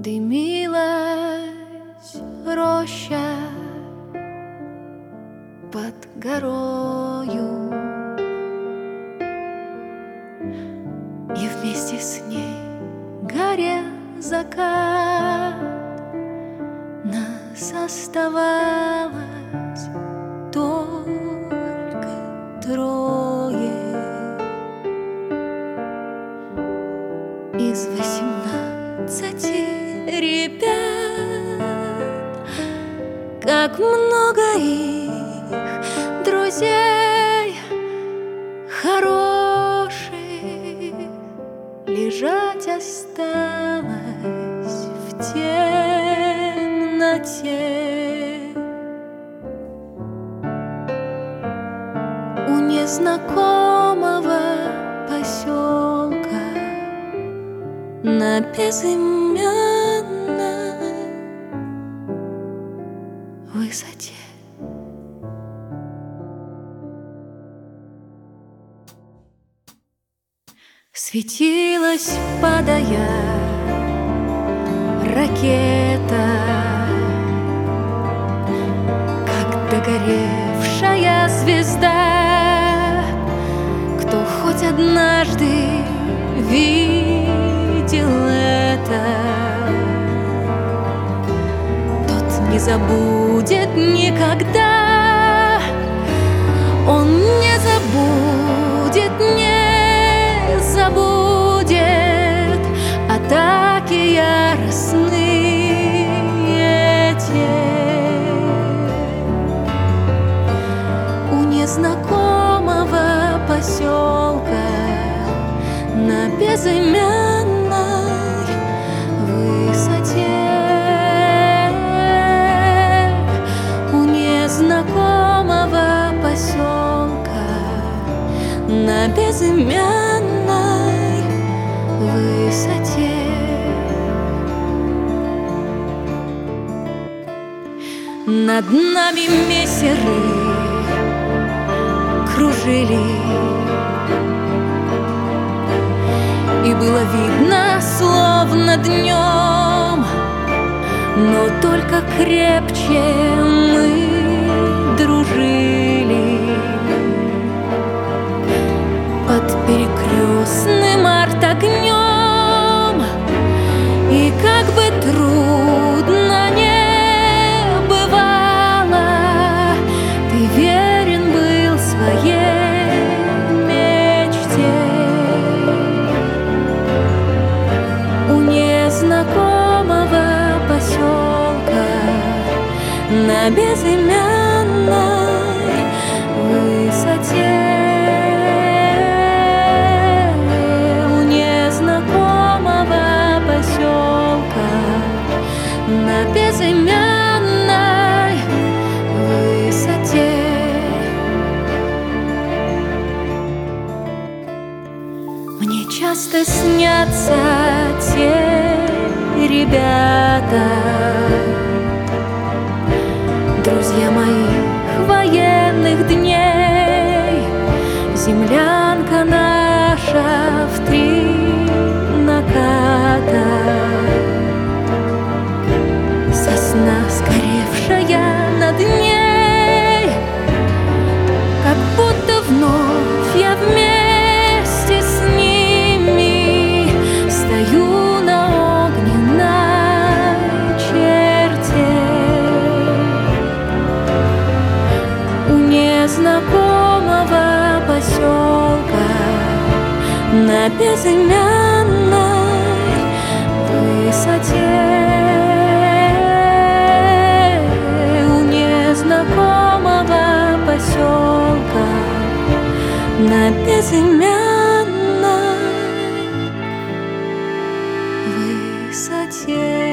Дымилась роща под горою, и вместе с ней горел закат. Нас оставалось только трое из 18 ребят. Как много их друзей хороших лежать осталось в темноте. У незнакомого поселка на безымянной высоте. Светилась, падая, ракета, как догоревшая звезда. Кто хоть однажды видел это, тот не забудет никогда. Он не забудет, не забудет атаки яростные те. У незнакомого поселка на безымянной высоте. У незнакомого поселка на безымянной высоте. Над нами мессеры кружили, и было видно, словно днем, но только крепче мы дружили. Под перекрестным артогнем, и как бы трудно не бывало, ты верен был своей мечте. У незнакомого поселка на безымянной высоте. На безымянной высоте. Мне часто снятся те ребята, друзья моих военных дней. Землянка наша в 3 наката, сосна, сгоревшая над ней, как будто вновь я вместе с ними стою на огненной черте. У незнакомого поселка на безымянной высоте. Знакомого поселка на безымянной высоте.